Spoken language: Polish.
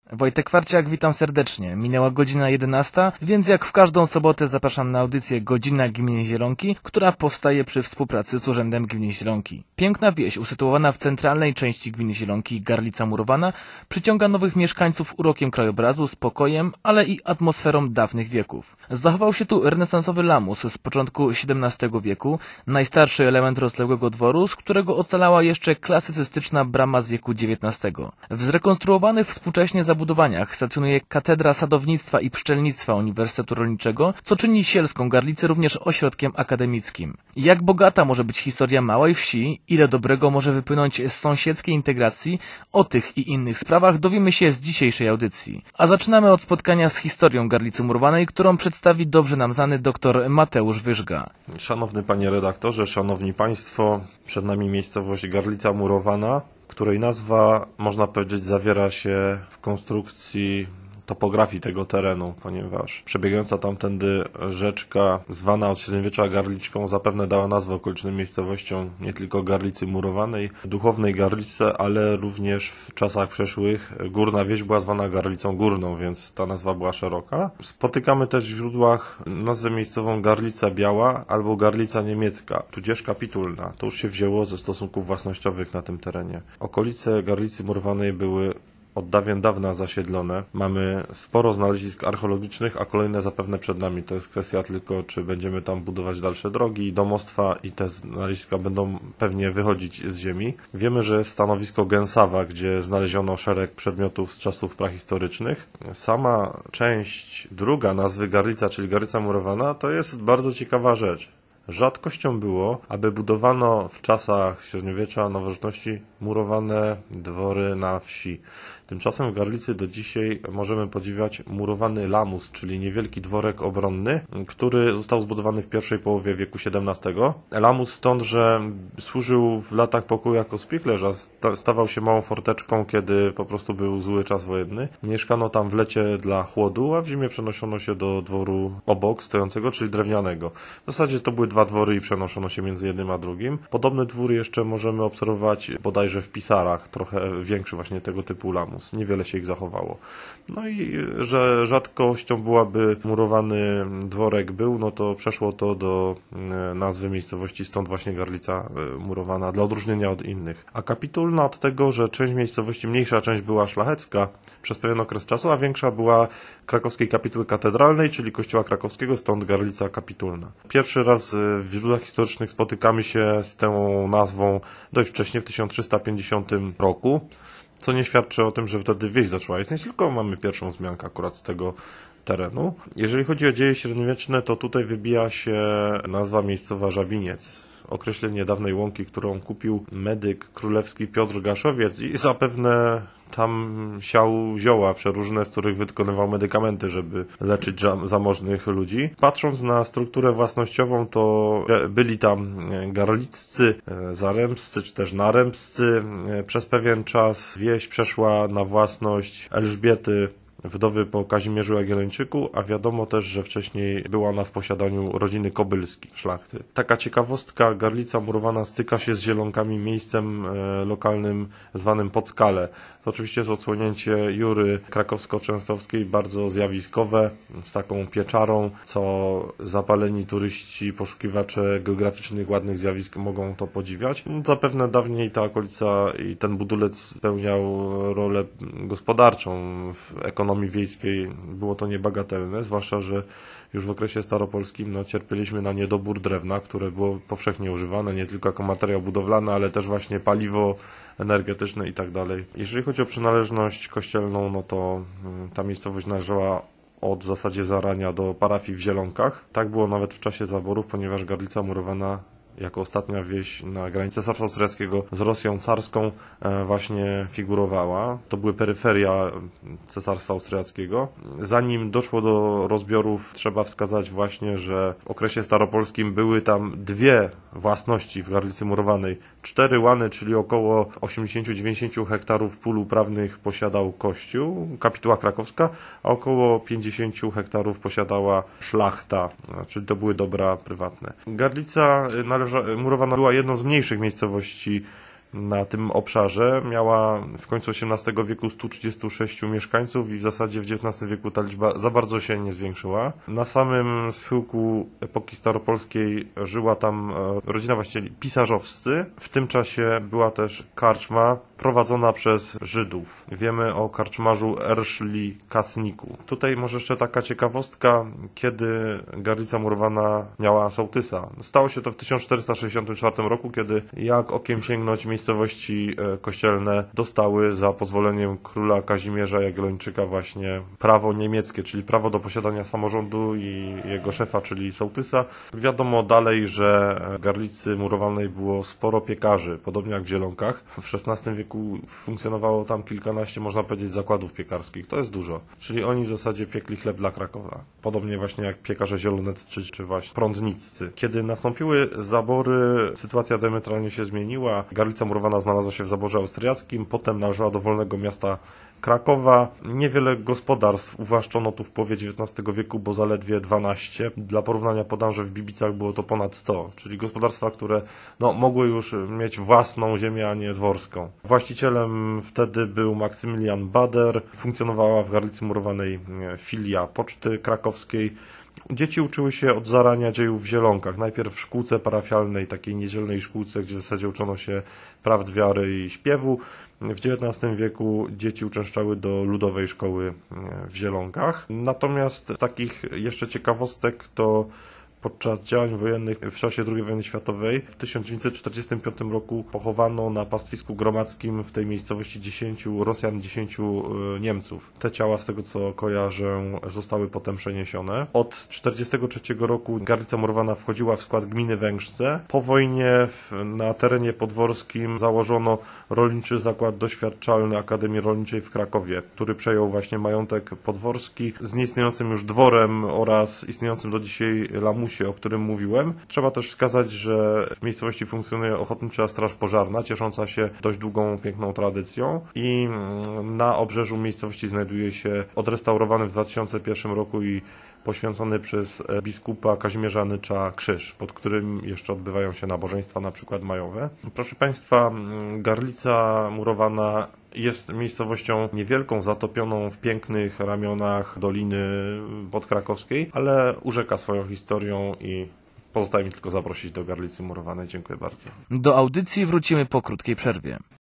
Wojtek Warciak, witam serdecznie. Minęła godzina 11, więc jak w każdą sobotę zapraszam na audycję Godzina Gminy Zielonki, która powstaje przy współpracy z Urzędem Gminy Zielonki. Piękna wieś, usytuowana w centralnej części gminy Zielonki, Garlica Murowana, przyciąga nowych mieszkańców urokiem krajobrazu, spokojem, ale i atmosferą dawnych wieków. Zachował się tu renesansowy lamus z początku XVII wieku, najstarszy element rozległego dworu, z którego ocalała jeszcze klasycystyczna brama z wieku XIX. W zrekonstruowanych współcześnie zabudowaniach stacjonuje Katedra Sadownictwa i Pszczelnictwa Uniwersytetu Rolniczego, co czyni sielską Garlicę również ośrodkiem akademickim. Jak bogata może być historia małej wsi, ile dobrego może wypłynąć z sąsiedzkiej integracji, o tych i innych sprawach dowiemy się z dzisiejszej audycji. A zaczynamy od spotkania z historią Garlicy Murowanej, którą przedstawi dobrze nam znany dr Mateusz Wyżga. Szanowny panie redaktorze, szanowni państwo, przed nami miejscowość Garlica Murowana, której nazwa, można powiedzieć, zawiera się w konstrukcji topografii tego terenu, ponieważ przebiegająca tamtędy rzeczka, zwana od średniowiecza Garliczką, zapewne dała nazwę okolicznym miejscowościom nie tylko Garlicy Murowanej, duchownej Garlice, ale również w czasach przeszłych górna wieś była zwana Garlicą Górną, więc ta nazwa była szeroka. Spotykamy też w źródłach nazwę miejscową Garlica Biała albo Garlica Niemiecka, tudzież Kapitulna. To już się wzięło ze stosunków własnościowych na tym terenie. Okolice Garlicy Murowanej były od dawien dawna zasiedlone. Mamy sporo znalezisk archeologicznych, a kolejne zapewne przed nami. To jest kwestia tylko, czy będziemy tam budować dalsze drogi, domostwa i te znaleziska będą pewnie wychodzić z ziemi. Wiemy, że jest stanowisko Gęsawa, gdzie znaleziono szereg przedmiotów z czasów prahistorycznych. Sama część druga nazwy Garlica, czyli Garlica Murowana, to jest bardzo ciekawa rzecz. Rzadkością było, aby budowano w czasach średniowiecza, nowożytności murowane dwory na wsi. Tymczasem w Garlicy do dzisiaj możemy podziwiać murowany lamus, czyli niewielki dworek obronny, który został zbudowany w pierwszej połowie wieku XVII. Lamus stąd, że służył w latach pokoju jako spichlerz, a stawał się małą forteczką, kiedy po prostu był zły czas wojenny. Mieszkano tam w lecie dla chłodu, a w zimie przenoszono się do dworu obok stojącego, czyli drewnianego. W zasadzie to były dwa dwory i przenoszono się między jednym a drugim. Podobny dwór jeszcze możemy obserwować bodajże w Pisarach, trochę większy właśnie tego typu lamus. Niewiele się ich zachowało. No i że rzadkością byłaby murowany dworek był, no to przeszło to do nazwy miejscowości, stąd właśnie Garlica Murowana, dla odróżnienia od innych. A Kapitulna od tego, że część miejscowości, mniejsza część była szlachecka przez pewien okres czasu, a większa była krakowskiej kapituły katedralnej, czyli kościoła krakowskiego, stąd Garlica Kapitulna. Pierwszy raz w źródłach historycznych spotykamy się z tą nazwą dość wcześnie, w 1350 roku. Co nie świadczy o tym, że wtedy wieś zaczęła istnieć, tylko mamy pierwszą wzmiankę akurat z tego terenu. Jeżeli chodzi o dzieje średniowieczne, to tutaj wybija się nazwa miejscowa Żabiniec. Określenie dawnej łąki, którą kupił medyk królewski Piotr Gaszowiec i zapewne tam siał zioła przeróżne, z których wykonywał medykamenty, żeby leczyć zamożnych ludzi. Patrząc na strukturę własnościową, to byli tam garliccy, zarębscy czy też narębscy. Przez pewien czas wieś przeszła na własność Elżbiety, wdowy po Kazimierzu Jagiellończyku, a wiadomo też, że wcześniej była ona w posiadaniu rodziny Kobylskich, szlachty. Taka ciekawostka, Garlica Murowana styka się z Zielonkami, miejscem lokalnym zwanym Podskale. To oczywiście jest odsłonięcie Jury krakowsko-częstochowskiej, bardzo zjawiskowe, z taką pieczarą, co zapaleni turyści, poszukiwacze geograficznych, ładnych zjawisk mogą to podziwiać. Zapewne dawniej ta okolica i ten budulec spełniał rolę gospodarczą w ekonomii wiejskiej. Było to niebagatelne, zwłaszcza, że już w okresie staropolskim cierpieliśmy na niedobór drewna, które było powszechnie używane, nie tylko jako materiał budowlany, ale też właśnie paliwo energetyczne i tak dalej. Jeżeli chodzi o przynależność kościelną, no to ta miejscowość należała od w zasadzie zarania do parafii w Zielonkach. Tak było nawet w czasie zaborów, ponieważ Garlica Murowana jako ostatnia wieś na granicy Cesarstwa Austriackiego z Rosją carską właśnie figurowała. To były peryferia Cesarstwa Austriackiego. Zanim doszło do rozbiorów, trzeba wskazać właśnie, że w okresie staropolskim były tam dwie własności w Garlicy Murowanej. 4 łany, czyli około 80-90 hektarów pól uprawnych posiadał Kościół, kapituła krakowska, a około 50 hektarów posiadała szlachta, czyli to były dobra prywatne. Garlica Murowana była jedną z mniejszych miejscowości na tym obszarze. Miała w końcu XVIII wieku 136 mieszkańców i w zasadzie w XIX wieku ta liczba za bardzo się nie zwiększyła. Na samym schyłku epoki staropolskiej żyła tam rodzina właścicieli pisarzowscy. W tym czasie była też karczma prowadzona przez Żydów. Wiemy o karczmarzu Erszli Kasniku. Tutaj może jeszcze taka ciekawostka, kiedy Garlica Murowana miała sołtysa. Stało się to w 1464 roku, kiedy jak okiem sięgnąć miejscowości kościelne dostały za pozwoleniem króla Kazimierza Jagiellończyka właśnie prawo niemieckie, czyli prawo do posiadania samorządu i jego szefa, czyli sołtysa. Wiadomo dalej, że w Garlicy Murowanej było sporo piekarzy, podobnie jak w Zielonkach. W XVI wieku funkcjonowało tam kilkanaście, można powiedzieć, zakładów piekarskich. To jest dużo. Czyli oni w zasadzie piekli chleb dla Krakowa. Podobnie właśnie jak piekarze zieloneccy czy właśnie prądniccy. Kiedy nastąpiły zabory, sytuacja diametralnie się zmieniła. Garlica Murowana znalazła się w zaborze austriackim, potem należała do wolnego miasta Krakowa. Niewiele gospodarstw uwłaszczono tu w połowie XIX wieku, bo zaledwie 12. Dla porównania podam, że w Bibicach było to ponad 100, czyli gospodarstwa, które mogły już mieć własną ziemię, a nie dworską. Właścicielem wtedy był Maksymilian Bader. Funkcjonowała w Garlicy Murowanej filia Poczty Krakowskiej. Dzieci uczyły się od zarania dziejów w Zielonkach. Najpierw w szkółce parafialnej, takiej niedzielnej szkółce, gdzie w zasadzie uczono się prawd wiary i śpiewu. W XIX wieku dzieci uczęszczały do ludowej szkoły w Zielonkach. Natomiast takich jeszcze ciekawostek to podczas działań wojennych w czasie II wojny światowej w 1945 roku pochowano na pastwisku gromadzkim w tej miejscowości 10 Rosjan, 10 Niemców. Te ciała, z tego co kojarzę, zostały potem przeniesione. Od 1943 roku Garlica Murowana wchodziła w skład gminy Węgrzce. Po wojnie na terenie podworskim założono Rolniczy Zakład Doświadczalny Akademii Rolniczej w Krakowie, który przejął właśnie majątek podworski z nieistniejącym już dworem oraz istniejącym do dzisiaj lamusem, o którym mówiłem. Trzeba też wskazać, że w miejscowości funkcjonuje Ochotnicza Straż Pożarna, ciesząca się dość długą, piękną tradycją i na obrzeżu miejscowości znajduje się odrestaurowany w 2001 roku i poświęcony przez biskupa Kazimierza Nycza krzyż, pod którym jeszcze odbywają się nabożeństwa, na przykład majowe. Proszę Państwa, Garlica Murowana jest miejscowością niewielką, zatopioną w pięknych ramionach Doliny Podkrakowskiej, ale urzeka swoją historią i pozostaje mi tylko zaprosić do Garlicy Murowanej. Dziękuję bardzo. Do audycji wrócimy po krótkiej przerwie.